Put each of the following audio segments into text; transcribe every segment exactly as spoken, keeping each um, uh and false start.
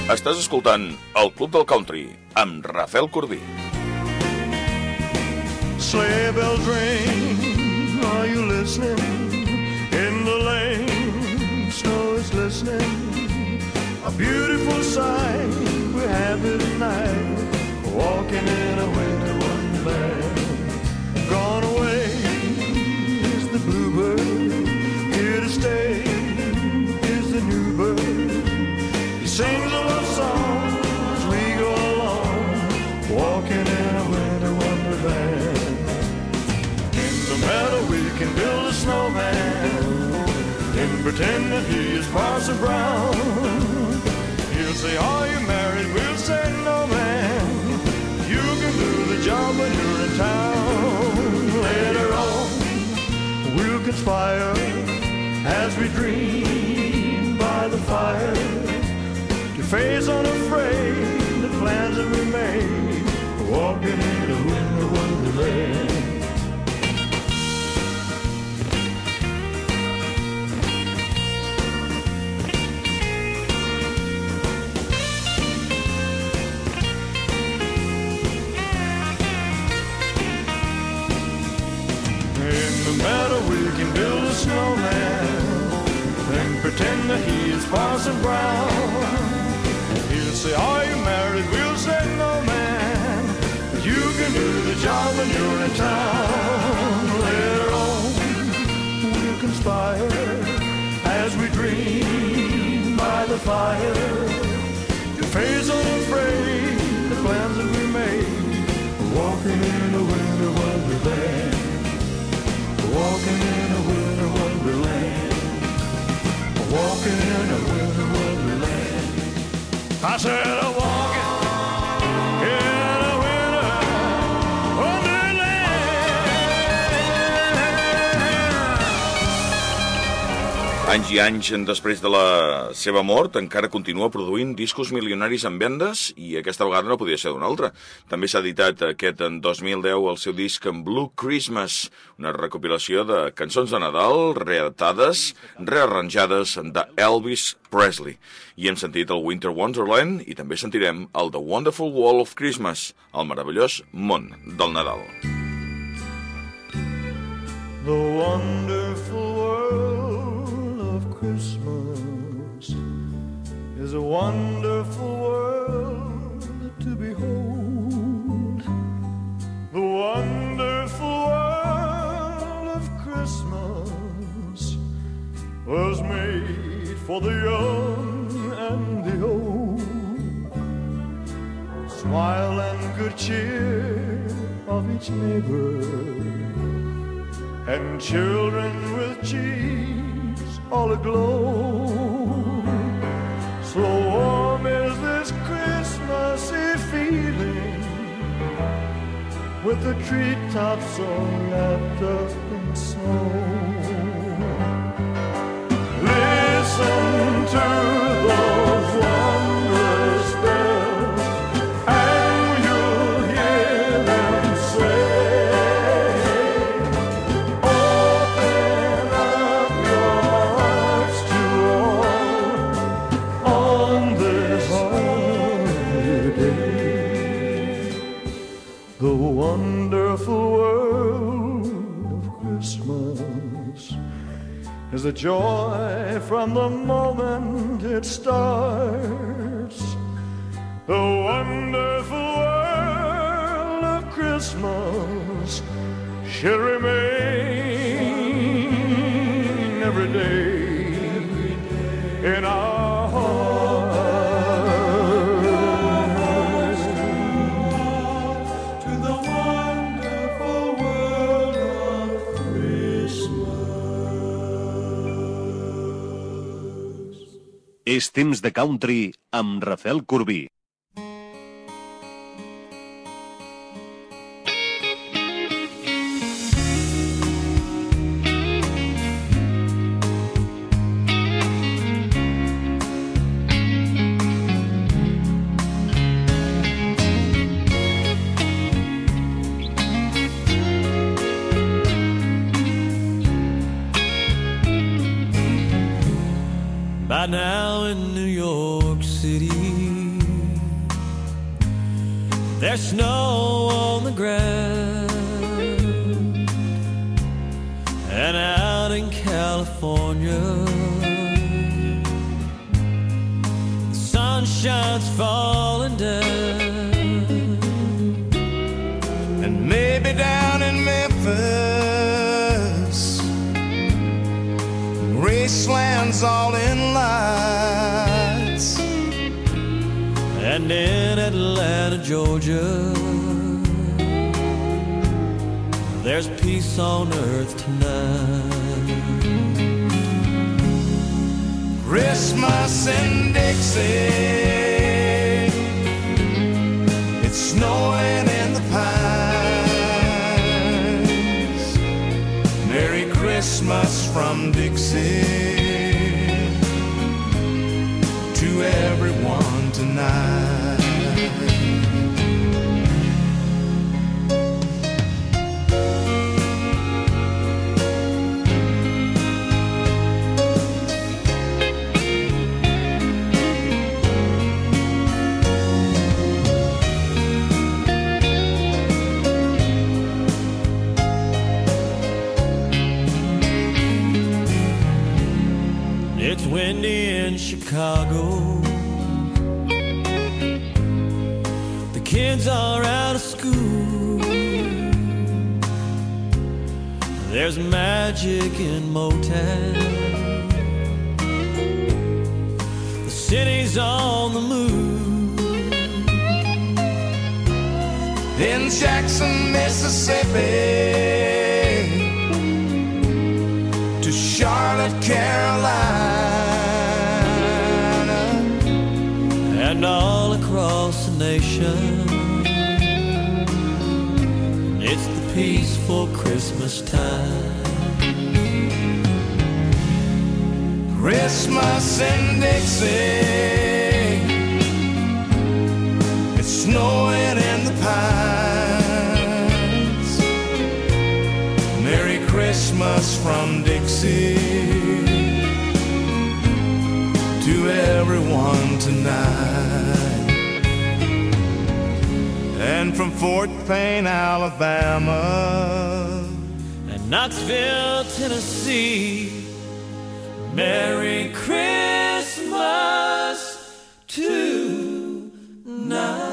Estàs escoltant El Club del Country amb Rafael Corbí. Sleigh bells ring, are you listening? In the lane, snow is glistening. A beautiful sight, we're happy tonight, walking in a winter wonderland. Gone away is the bluebird, here to stay is the new bird. He sings a love song as we go along, walking in a winter wonderland. In the meadow we can build a snowman and pretend that he is Parson Brown. He'll say, are you married? We'll say, no, man. You can do the job when you're in town. Later on, we'll conspire as we dream by the fire to face unafraid the plans that we made, walking in a winter wonderland. Pretend that he is Parson Brown. He'll say, are you married? We'll say, no, man. But you can do the job when you're in town. Later on, we'll conspire as we dream by the fire to face unafraid the plans that we made, walking in a winter wonderland, walking in a winter wonderland. Walking in a winter wonderland. I said I'm walking in a winter wonderland. Anys i anys després de la seva mort, encara continua produint discos milionaris en vendes i aquesta vegada no podia ser d'una altra. També s'ha editat aquest en dos mil deu el seu disc en Blue Christmas, una recopilació de cançons de Nadal readaptades, rearranjades d'Elvis Presley. I hem sentit el Winter Wonderland i també sentirem el The Wonderful World of Christmas, el meravellós món del Nadal. The wonderful world of Christmas is a wonderful world to behold. The wonderful world of Christmas was made for the young and the old. Smile and good cheer of each neighbor, and children with cheeks all aglow. So warm is this Christmassy feeling, with the treetops all wrapped up in snow. Listen to those wondrous bells, and you'll hear them say, open up your hearts to all on this holiday. The wonderful world of Christmas is the joy from the moment it starts. The wonderful world of Christmas should remain every day, every day in our hearts. To the wonderful world of Christmas. És temps de country amb Rafael Corbí. By now in New York City, there's snow on the ground, and out in California, the sunshine's falling down. And maybe down in Memphis, Graceland's all in lights. And in Atlanta, Georgia, there's peace on earth tonight. Christmas in Dixie, it's snowing in the pines. Merry Christmas from Dixie to everyone tonight. It's windy in Chicago, the kids are out of school. There's magic in Motown, the city's on the move. In Jackson, Mississippi, to Charlotte, Carolina, and all across the nation, it's the peaceful Christmas time. Christmas in Dixie, it's snowing in the pines. Merry Christmas from Dixie to everyone tonight. And from Fort Payne, Alabama, and Knoxville, Tennessee, Merry Christmas tonight.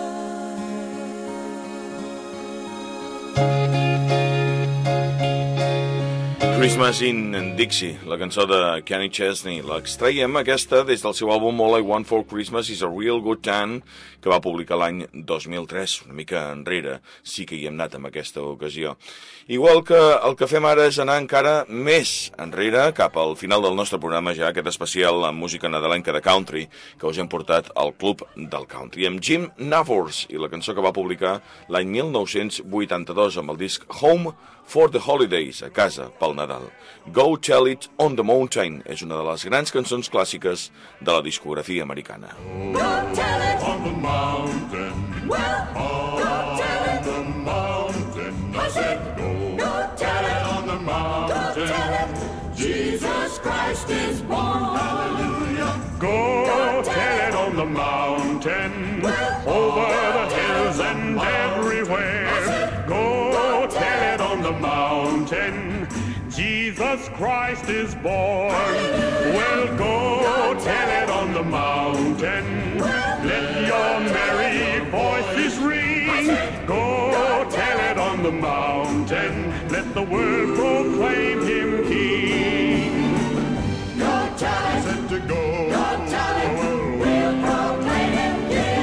Christmas in Dixie, la cançó de Kenny Chesney. L'extraiem aquesta des del seu àlbum All I Want for Christmas is a Real Good Time, que va publicar l'any dos mil tres, una mica enrere. Sí que hi hem anat en aquesta ocasió. Igual que el que fem ara és anar encara més enrere, cap al final del nostre programa ja, aquest especial amb música nadalenca de country, que us hem portat al Club del Country, amb Jim Navors i la cançó que va publicar l'any mil nou-cents vuitanta-dos amb el disc Home for the Holidays, a casa pel Nadal. Go Tell It on the Mountain és una de les grans cançons clàssiques de la discografia americana. Go tell it on the mountain, well, go tell it on the mountain. I said go, go tell it on the mountain. Go tell it Jesus Christ is born. Hallelujah. Go tell it on the mountain, over the hills and everywhere. Go tell it on the mountain, Jesus Christ is born. Well, go tell it on the mountain, let your merry voices ring. Go tell it on the mountain, let the world proclaim him king. Go tell it, Said to go, go tell it, we'll proclaim him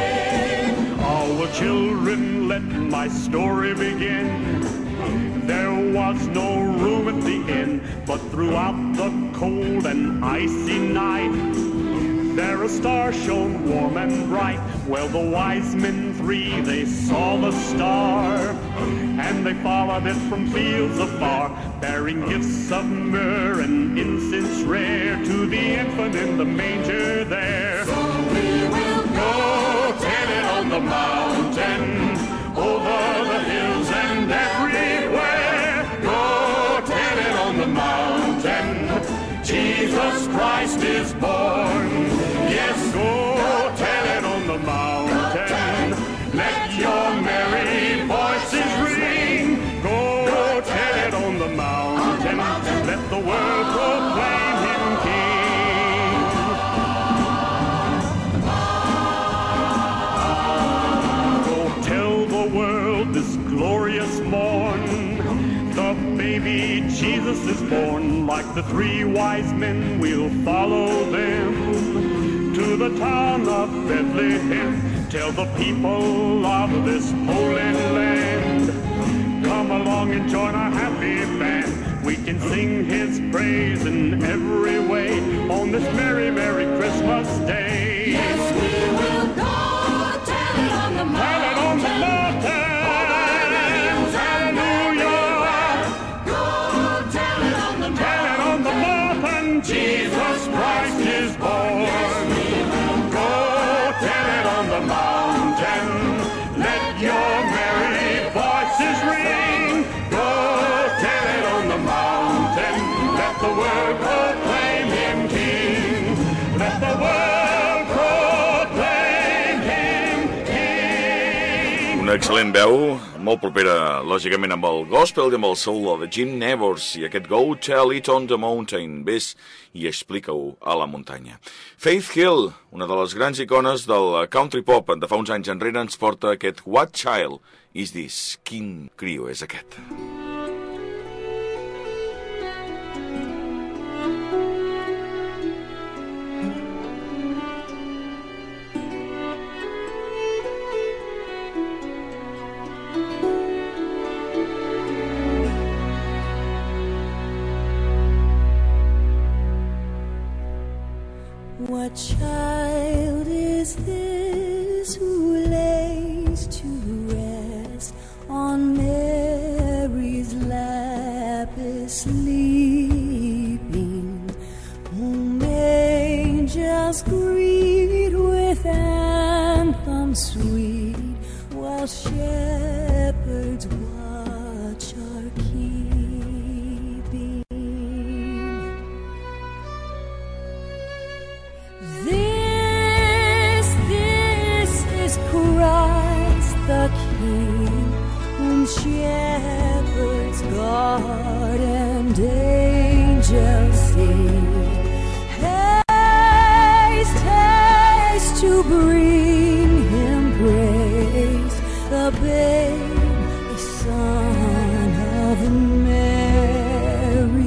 king. all the children, let my story begin. There was no room at the inn, but throughout the cold and icy night, there a star shone warm and bright. Well, the wise men three, they saw the star, and they followed it from fields afar, bearing gifts of myrrh and incense rare to the infant in the manger there. So we will Go tell it on the mountain, over the hills and everywhere. Go tell it on the mountain, Jesus Christ is is born. Yes, go tell it on the mountain. Let your merry voices ring. Go tell it on the mountain. Let the world proclaim him king. Go tell the world this glorious morn. The baby Jesus is born. Like the three wise men, we'll follow them to the town of Bethlehem. Tell the people of this holy land, come along and join our happy band. We can sing his praise in every way on this merry, merry Christmas day. Yes, we will go tell it on the mountain. Tell it on the mountain. Jesus Christ is born. Go tell it on the mountain. Let your merry voices ring. Go tell it on the mountain. Let the world proclaim him king. Let the world proclaim him king. Una excel·lent veu, molt propera, lògicament, amb el gospel i amb el soul de Jim Nevers i aquest Go Tell It on the Mountain. Ves i explica-ho a la muntanya. Faith Hill, una de les grans icones del country pop de fa uns anys enrere, ens porta aquest What Child Is This? Quin criu és aquest? What child is this who lays to rest on Mary's lap is sleeping, whom angels greet with anthems sweet, while shepherds watch our keeping? This, this is Christ the King, whom shepherds guard and angels sing. Haste, haste to bring him praise, the babe, the Son of Mary.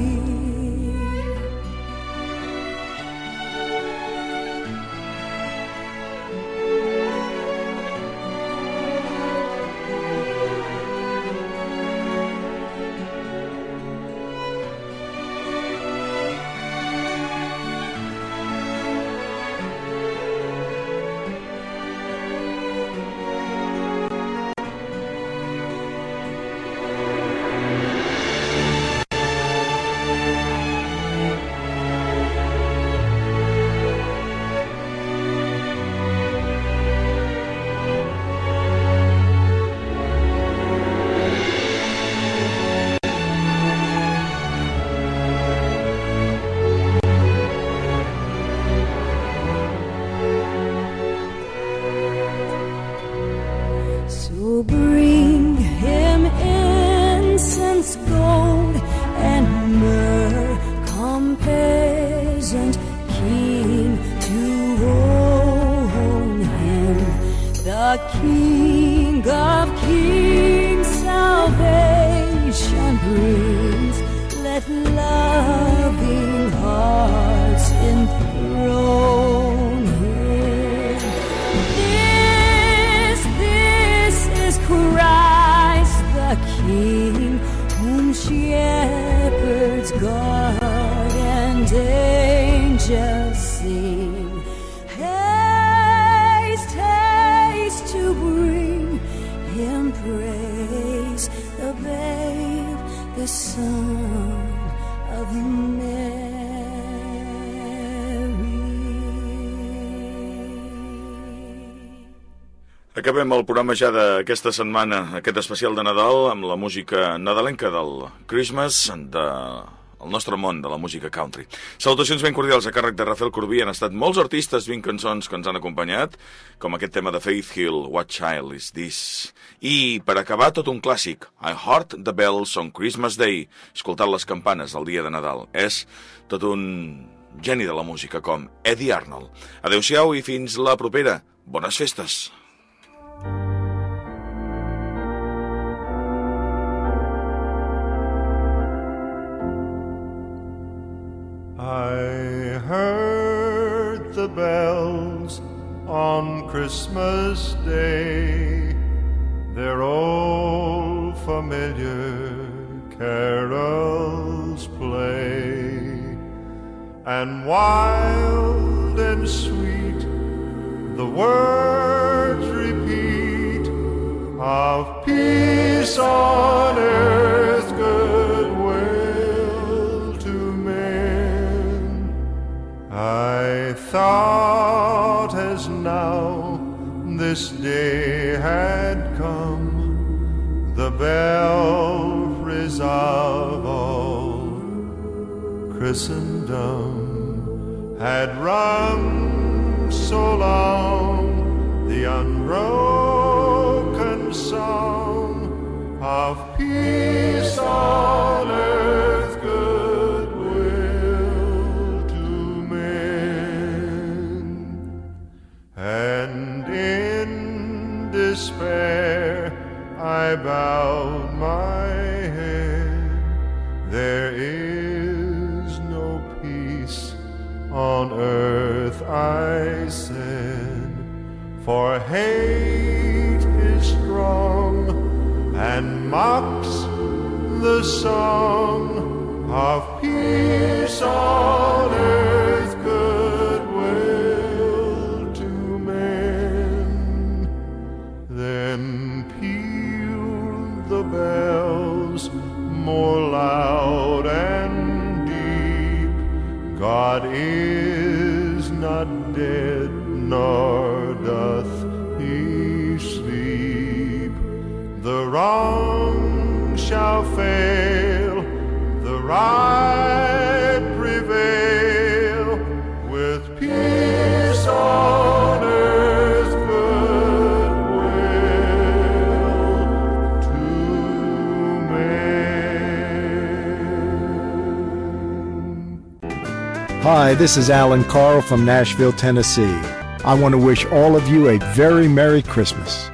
So bring him incense, gold, and myrrh, come peasant king, to own him, the King of kings. Salvation brings, let loving hearts enthrone him. This, this is Christ the King, whom shepherds guard and angels sing. Haste, haste to bring him praise, the babe, the Son of Mary. Acabem el programa ja d'aquesta setmana, aquest especial de Nadal, amb la música nadalenca del Christmas, de el nostre món de la música country. Salutacions ben cordials a càrrec de Rafael Corbí. Han estat molts artistes, vint cançons que ens han acompanyat, com aquest tema de Faith Hill, What Child Is This? I, per acabar, tot un clàssic, I Heard the Bells on Christmas Day, escoltant les campanes el dia de Nadal. És tot un geni de la música com Eddie Arnold. Adéu-siau i fins la propera. Bones festes! I heard the bells on Christmas Day, their old familiar carols play, and wild and sweet the words repeat of peace on earth, goodwill to men. I thought as now this day had come, the belfries of all Christendom had rung so long the unbroken song of peace on earth, goodwill to men. And in despair I bowed my head. There is no peace on earth, I said, for hate is strong and mocks the song of peace on earth, goodwill to men. Then pealed the bells more loud and deep. God is not dead, nor doth he sleep. The wrong shall fail, the right prevail, with peace on earth, goodwill to men. Hi, this is Alan Carl from Nashville, Tennessee. I want to wish all of you a very Merry Christmas.